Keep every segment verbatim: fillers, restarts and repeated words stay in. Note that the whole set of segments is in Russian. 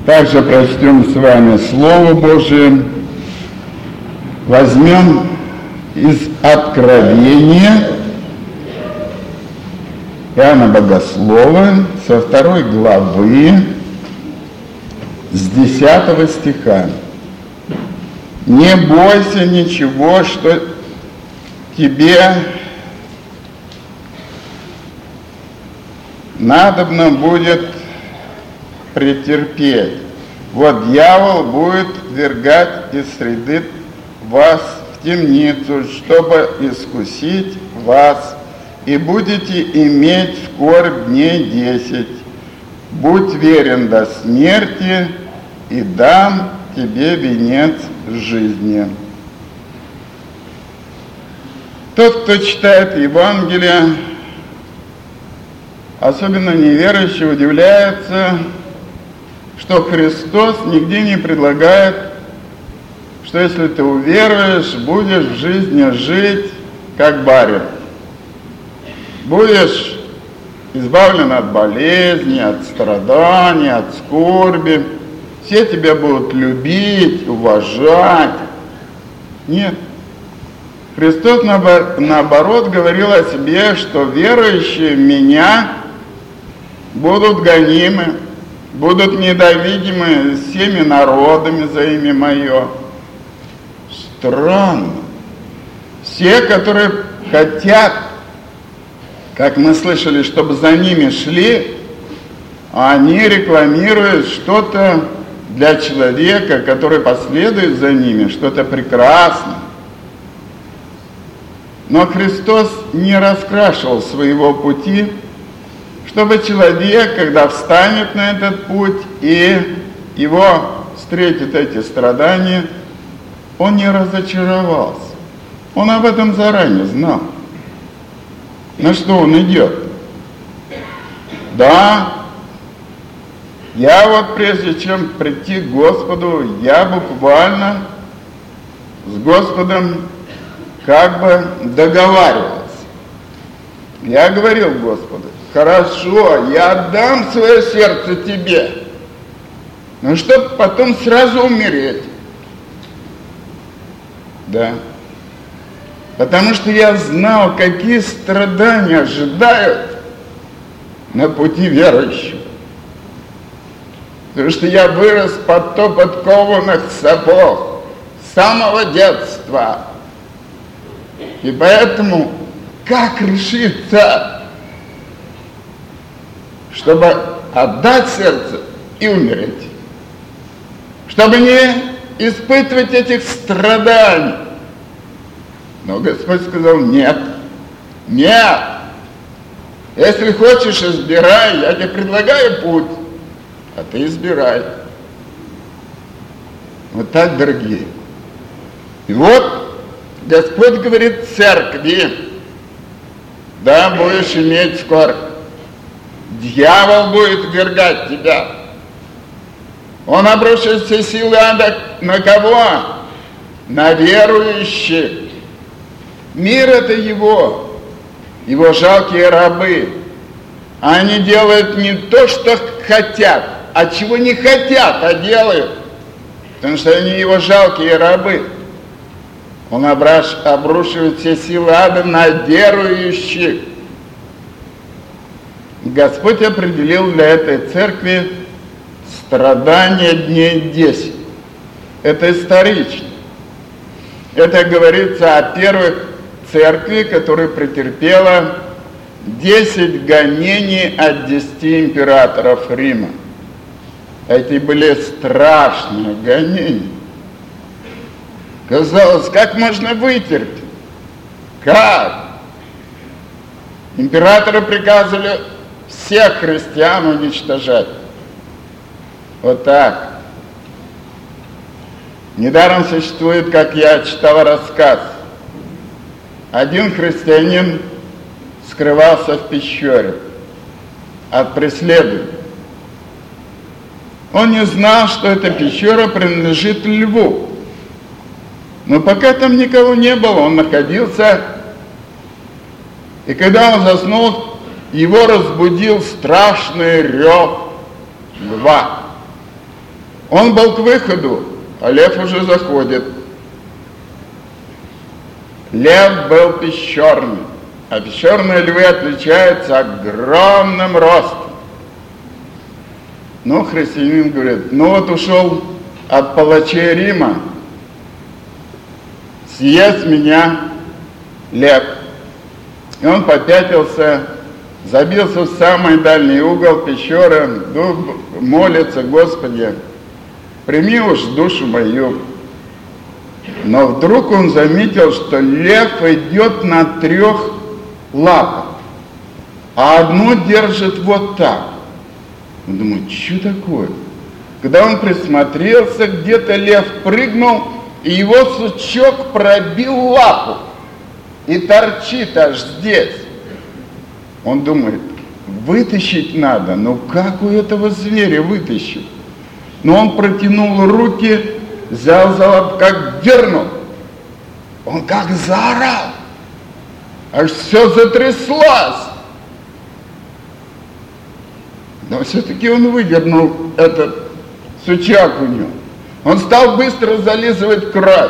Также прочтем с вами Слово Божие. Возьмем из Откровения Иоанна Богослова со второй главы с десятого стиха. «Не бойся ничего, что тебе надобно будет претерпеть. Вот дьявол будет ввергать из среды вас в темницу, чтобы искусить вас, и будете иметь скорбь дней десять. Будь верен до смерти, и дам тебе венец жизни». Тот, кто читает Евангелие, особенно неверующий, удивляется, что Христос нигде не предлагает, что если ты уверуешь, будешь в жизни жить как барин. Будешь избавлен от болезней, от страданий, от скорби. Все тебя будут любить, уважать. Нет. Христос, наоборот, говорил о себе, что верующие в Меня будут гонимы, будут недовидимы всеми народами за имя Мое. Странно. Все, которые хотят, как мы слышали, чтобы за ними шли, они рекламируют что-то для человека, который последует за ними, что-то прекрасное. Но Христос не раскрашивал своего пути, чтобы человек, когда встанет на этот путь и его встретит эти страдания, он не разочаровался. Он об этом заранее знал. На что он идет? Да, я вот прежде чем прийти к Господу, я буквально с Господом как бы договаривался. Я говорил Господу: хорошо, я отдам свое сердце тебе, но чтобы потом сразу умереть. Да. Потому что я знал, какие страдания ожидают на пути верующего. Потому что я вырос под топот кованых сапог с самого детства. И поэтому как решиться, чтобы отдать сердце и умереть? Чтобы не испытывать этих страданий. Но Господь сказал: нет, нет. Если хочешь, избирай, я тебе предлагаю путь, а ты избирай. Вот так, дорогие. И вот Господь говорит церкви: да, будешь иметь скорбь. Дьявол будет ввергать тебя. Он обрушит все силы ада на кого? На верующих. Мир — это его, его жалкие рабы. Они делают не то, что хотят, а чего не хотят, а делают. Потому что они его жалкие рабы. Он обрушивает все силы ада на верующих. Господь определил для этой церкви страдания дней десять. Это исторично. Это говорится о первых церкви, которая претерпела десять гонений от десяти императоров Рима. Эти были страшные гонения. Казалось, как можно вытерпеть? Как? Императоры приказывали всех христиан уничтожать. Вот так. Недаром существует, как я читал рассказ, один христианин скрывался в пещере от преследования. Он не знал, что эта пещера принадлежит льву. Но пока там никого не было, он находился, и когда он заснул, его разбудил страшный рев льва. Он был к выходу, а лев уже заходит. Лев был пещерный, а пещерные львы отличаются огромным ростом. Ну, христианин говорит, ну вот ушел от палачей Рима, съест меня лев. И он попятился, забился в самый дальний угол пещеры, молится: Господи, прими уж душу мою. Но вдруг он заметил, что лев идет на трех лапах, а одну держит вот так. Он думает, что такое? Когда он присмотрелся, где-то лев прыгнул, и его сучок пробил лапу и торчит аж здесь. Он думает, вытащить надо, но как у этого зверя вытащить? Но он протянул руки, взял за лапу, как дернул. Он как заорал, аж все затряслось. Но все-таки он выдернул этот сучок у него. Он стал быстро зализывать кровь,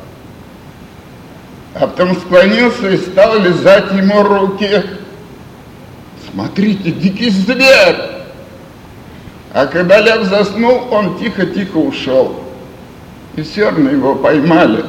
а потом склонился и стал лизать ему руки. Смотрите, дикий зверь! А когда лев заснул, он тихо-тихо ушел. И все равно его поймали.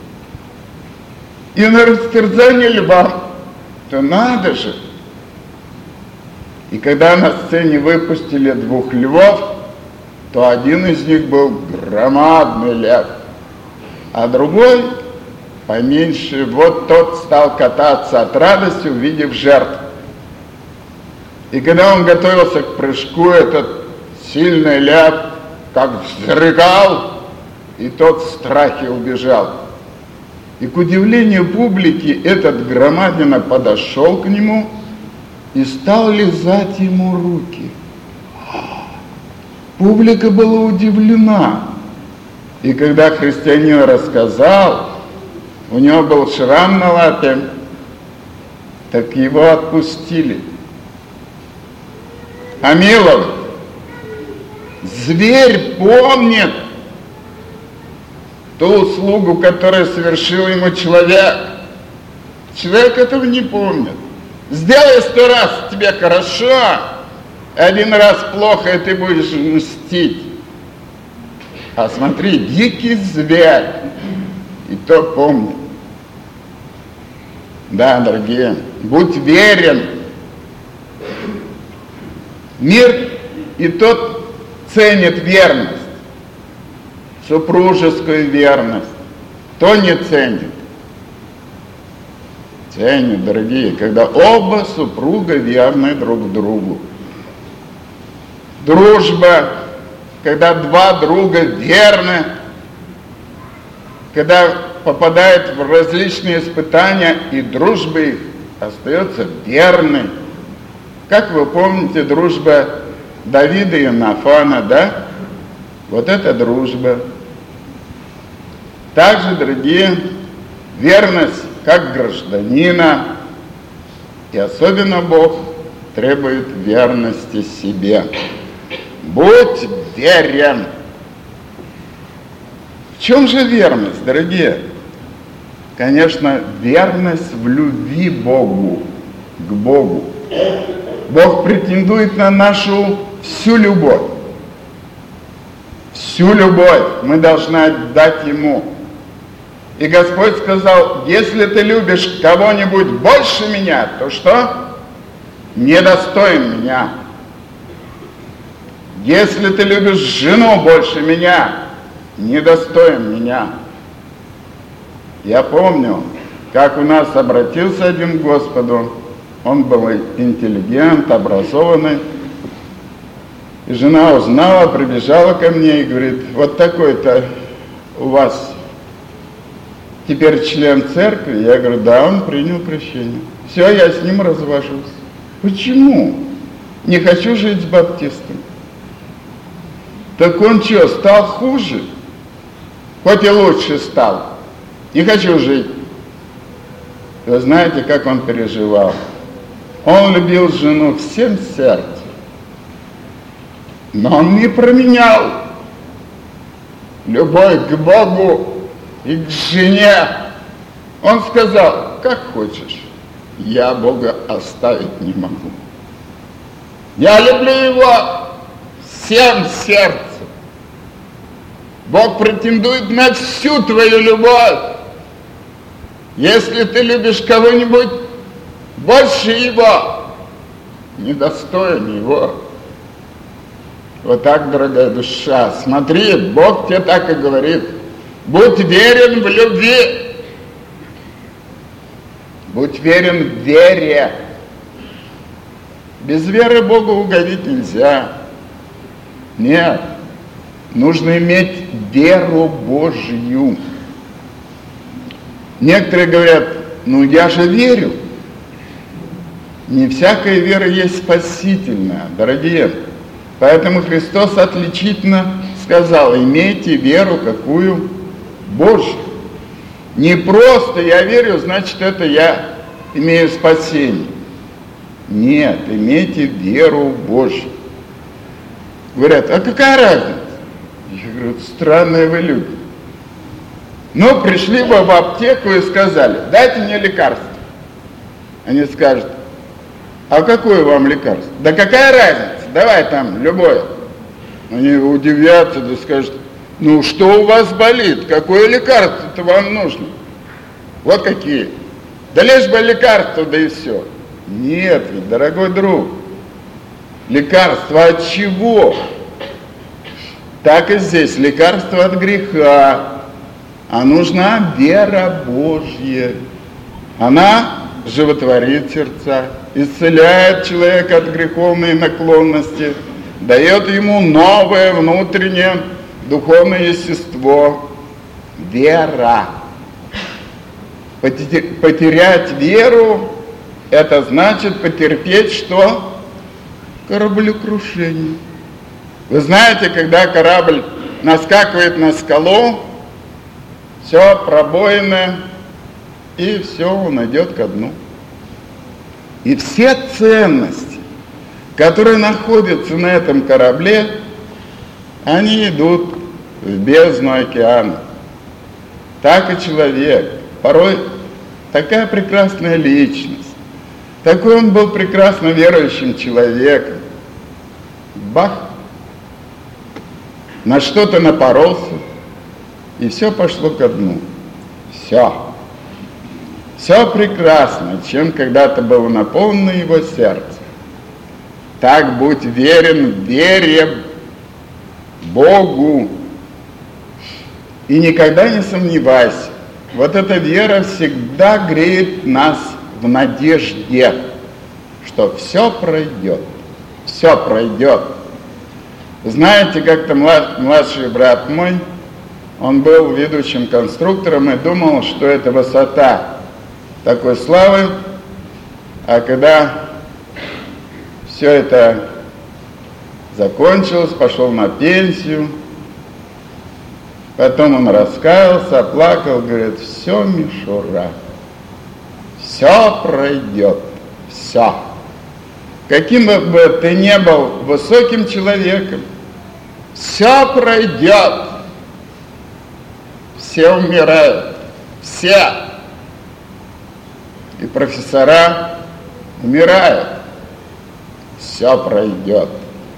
И на растерзание льва, то надо же. И когда на сцене выпустили двух львов, то один из них был громадный лев, а другой поменьше. Вот тот стал кататься от радости, увидев жертву. И когда он готовился к прыжку, этот сильный лев как взрыгал, и тот в страхе убежал. И к удивлению публики этот громадина подошел к нему и стал лизать ему руки. Публика была удивлена. И когда христианин рассказал, у него был шрам на лапе, так его отпустили. Амилов, зверь помнит ту услугу, которую совершил ему человек. Человек этого не помнит. Сделай сто раз тебе хорошо, один раз плохо, и ты будешь мстить. А смотри, дикий зверь, и то помнит. Да, дорогие, будь верен. Мир и тот ценит верность, супружескую верность. Кто не ценит? Ценят, дорогие, когда оба супруга верны друг другу. Дружба, когда два друга верны, когда попадают в различные испытания, и дружба их остается верной. Как вы помните, дружба Давида и Нафана, да? Вот это дружба. Также, дорогие, верность как гражданина, и особенно Бог требует верности себе. Будь верен. В чем же верность, дорогие? Конечно, верность в любви Богу, к Богу. Бог претендует на нашу всю любовь. Всю любовь мы должны отдать Ему. И Господь сказал, если ты любишь кого-нибудь больше меня, то что? Недостоин меня. Если ты любишь жену больше меня, недостоин меня. Я помню, как у нас обратился один к Господу. Он был интеллигент, образованный. И жена узнала, прибежала ко мне и говорит, вот такой-то у вас теперь член церкви. Я говорю, да, он принял крещение. Все, я с ним развожусь. Почему? Не хочу жить с баптистом. Так он что, стал хуже? Хоть и лучше стал. Не хочу жить. Вы знаете, как он переживал? Он любил жену всем сердцем. Но он не променял любовь к Богу и к жене. Он сказал: как хочешь, я Бога оставить не могу. Я люблю Его всем сердцем. Бог претендует на всю твою любовь. Если ты любишь кого-нибудь больше Его, недостоин Его. Вот так, дорогая душа, смотри, Бог тебе так и говорит: будь верен в любви, будь верен в вере. Без веры Богу угодить нельзя. Нет, нужно иметь веру Божью. Некоторые говорят: ну я же верю. Не всякая вера есть спасительная, дорогие. Поэтому Христос отличительно сказал: имейте веру какую? Божью. Не просто я верю, значит это я имею спасение. Нет, имейте веру Божью. Говорят: а какая разница? Я говорю: странные вы люди. Ну, пришли бы в аптеку и сказали: дайте мне лекарство. Они скажут: а какое вам лекарство? Да какая разница? Давай там, любое. Они удивятся, да скажут: ну, что у вас болит? Какое лекарство-то вам нужно? Вот какие. Да лишь бы лекарство, да и все. Нет, ведь, дорогой друг, лекарство от чего? Так и здесь, лекарство от греха. А нужна вера Божья. Она животворит сердца, исцеляет человека от греховной наклонности, дает ему новое внутреннее духовное естество. Вера. Потерять веру — это значит потерпеть что? Кораблекрушение. Вы знаете, когда корабль наскакивает на скалу, все пробоины, и все, он идет ко дну. И все ценности, которые находятся на этом корабле, они идут в бездну океана. Так и человек. Порой такая прекрасная личность. Такой он был прекрасно верующим человеком. Бах! На что-то напоролся, и все пошло ко дну. Все. Все прекрасно, чем когда-то было наполнено его сердце. Так будь верен в вере Богу. И никогда не сомневайся. Вот эта вера всегда греет нас в надежде, что все пройдет. Все пройдет. Знаете, как-то младший брат мой, он был ведущим конструктором и думал, что это высота такой славы, а когда все это закончилось, пошел на пенсию, потом он раскаялся, оплакал, говорит: все мишура, все пройдет, все. Каким бы ты ни был высоким человеком, все пройдет. Все умирают, все. И профессора умирают. Все пройдет.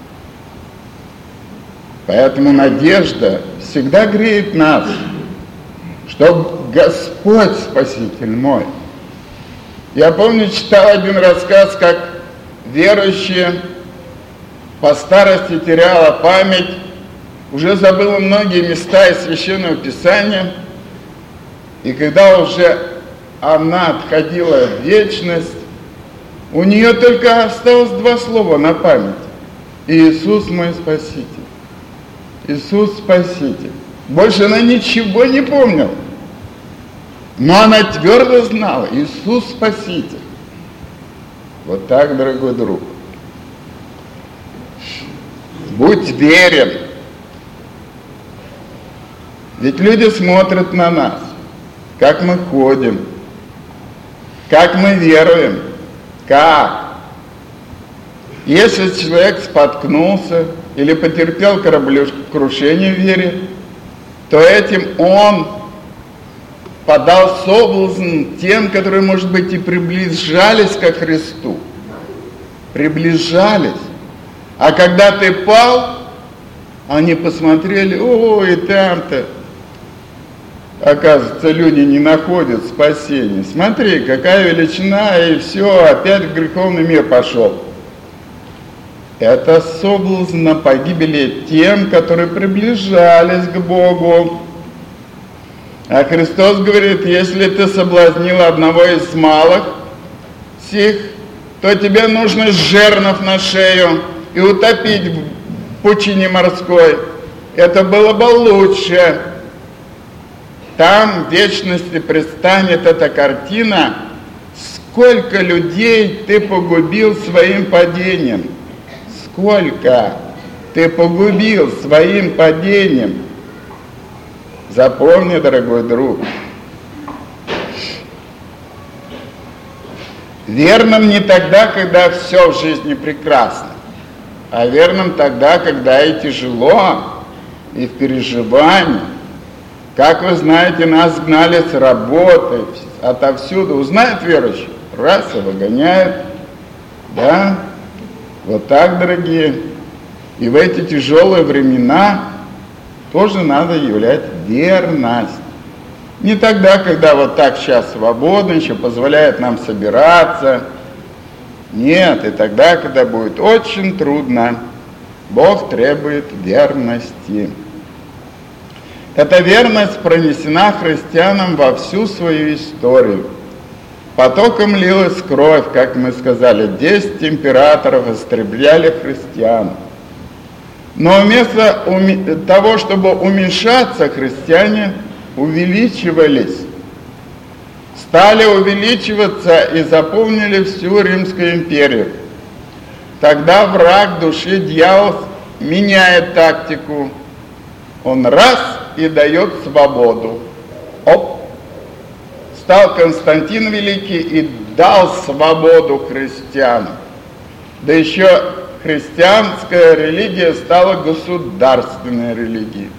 Поэтому надежда всегда греет нас, что Господь Спаситель мой. Я помню, читал один рассказ, как верующая по старости теряла память, уже забыла многие места из Священного Писания, и когда уже она отходила в вечность, у нее только осталось два слова на память: Иисус мой Спаситель. Иисус Спаситель. Больше она ничего не помнила, но она твердо знала: Иисус Спаситель. Вот так, дорогой друг. Будь верен. Ведь люди смотрят на нас, как мы ходим, как мы веруем, как. Если человек споткнулся или потерпел кораблекрушение в вере, то этим он подал соблазн тем, которые, может быть, и приближались ко Христу. Приближались. А когда ты пал, они посмотрели: о, и там-то, оказывается, люди не находят спасения. Смотри, какая величина, и все, опять в греховный мир пошел. Это соблазн на погибели тем, которые приближались к Богу. А Христос говорит: если ты соблазнил одного из малых сих, то тебе нужно жернов на шею и утопить в пучине морской. Это было бы лучше. Там в вечности предстанет эта картина, сколько людей ты погубил своим падением. Сколько ты погубил своим падением. Запомни, дорогой друг, верным не тогда, когда все в жизни прекрасно, а верным тогда, когда и тяжело, и в переживании. Как вы знаете, нас гнали с работы, отовсюду. Узнают верующие, раз и выгоняют. Да, вот так, дорогие. И в эти тяжелые времена тоже надо являть верность. Не тогда, когда вот так сейчас свободно, еще позволяет нам собираться. Нет, и тогда, когда будет очень трудно. Бог требует верности. Эта верность пронесена христианам во всю свою историю. Потоком лилась кровь, как мы сказали, десять императоров истребляли христиан. Но вместо уми- того, чтобы уменьшаться, христиане увеличивались. Стали увеличиваться и заполнили всю Римскую империю. Тогда враг души, дьявол, меняет тактику. Он раз и дает свободу. Оп! Стал Константин Великий и дал свободу христианам. Да еще христианская религия стала государственной религией.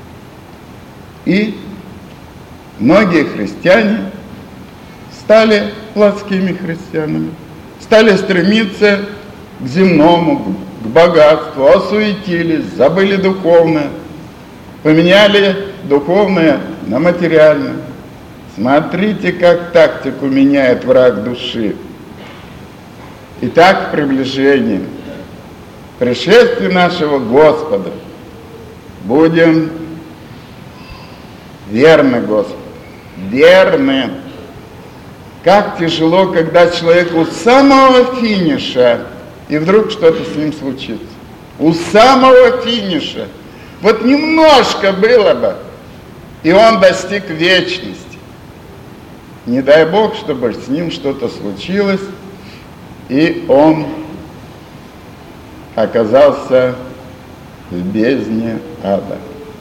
И многие христиане стали плотскими христианами, стали стремиться к земному, к богатству, осуетились, забыли духовное, поменяли духовное на материальное. Смотрите, как тактику меняет враг души. Итак, приближение, пришествие нашего Господа. Будем верны Господу, верны. Как тяжело, когда человек у самого финиша, и вдруг что-то с ним случится. У самого финиша. Вот немножко было бы, и он достиг вечности. Не дай Бог, чтобы с ним что-то случилось, и он оказался в бездне ада.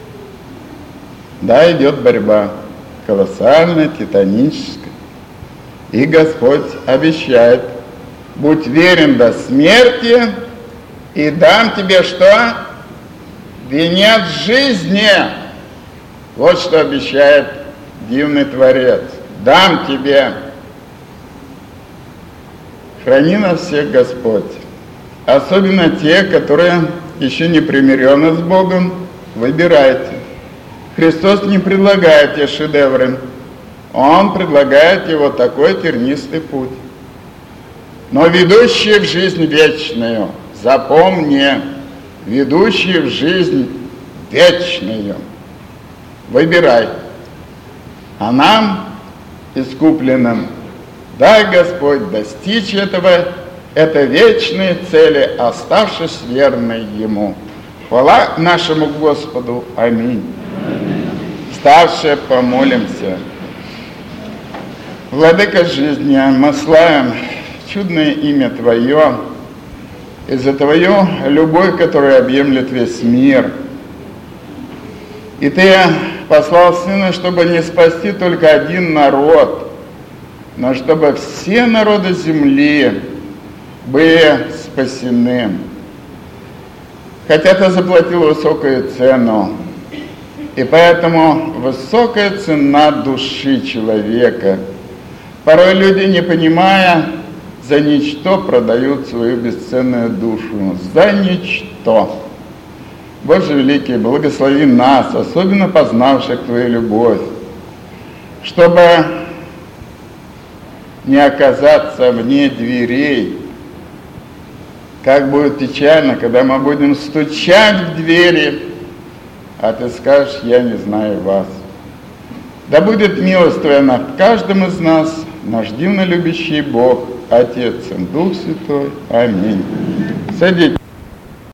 Да, идет борьба, колоссальная, титаническая. И Господь обещает: будь верен до смерти, и дам тебе что? Венец жизни. Вот что обещает дивный Творец. Дам тебе. Храни нас всех Господь. Особенно те, которые еще не примирены с Богом, выбирайте. Христос не предлагает тебе шедевры. Он предлагает тебе вот такой тернистый путь. Но ведущий в жизнь вечную, запомни, ведущий в жизнь вечную, выбирай. А нам, искупленным, дай Господь достичь этого, этой вечной цели, оставшись верной Ему. Хвала нашему Господу. Аминь. Ставшие помолимся. Владыка жизни, мы славим чудное имя Твое, и за Твою любовь, которая объемлет весь мир. И Ты послал Сына, чтобы не спасти только один народ, но чтобы все народы земли были спасены. Хотя Ты заплатил высокую цену, И поэтому высокая цена души человека. Порой люди, не понимая, за ничто продают свою бесценную душу. За ничто. Боже великий, благослови нас, особенно познавших Твою любовь, чтобы не оказаться вне дверей. Как будет печально, когда мы будем стучать в двери, а Ты скажешь: я не знаю вас. Да будет милость Твоя над каждым из нас, наш дивно любящий Бог, Отец и Дух Святой. Аминь. Садитесь.